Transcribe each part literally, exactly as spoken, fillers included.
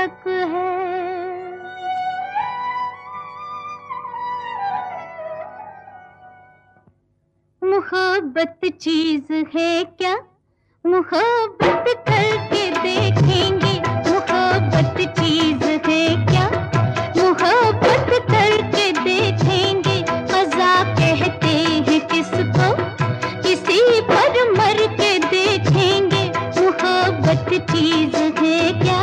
तक है। मोहब्बत चीज है क्या, मोहब्बत करके देखेंगे। मोहब्बत चीज है क्या, मोहब्बत करके देखेंगे। मजा कहते हैं किसको, किसी पर मर के देखेंगे। मोहब्बत चीज है क्या।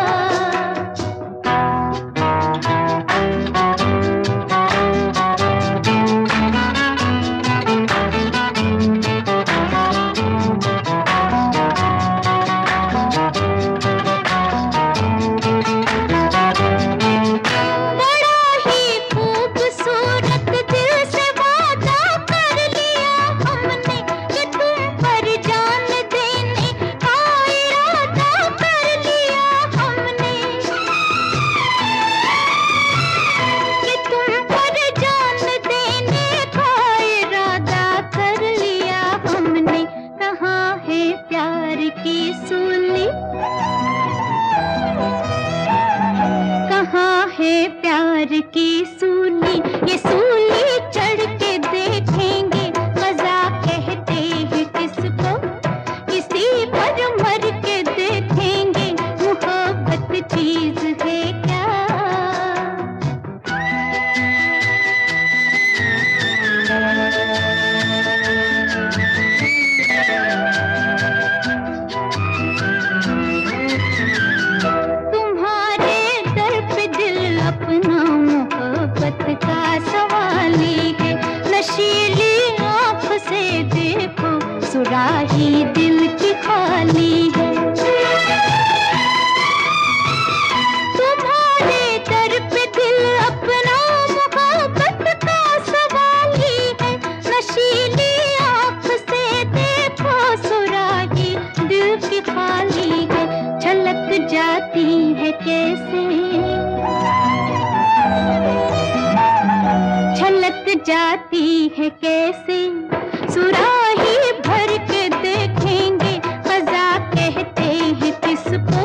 प्यार की सूली, ये सूली चढ़ के देखेंगे। मजा कहते हैं किसको, किसी पर मर के देखेंगे। मोहब्बत चीज है क्या। अपना मोहब्बत का सवाली है। नशीली आँख से देखो, सुराही दिल की खाली है। तुम्हारे दर पे दिल अपना मोहब्बत का सवाली है। नशीली आँख से देखो, सुराही दिल की खाली है। छलक जाती है कैसे, छलक जाती है कैसे। सुराही भर के देखेंगे। मजा कहते हैं किसको,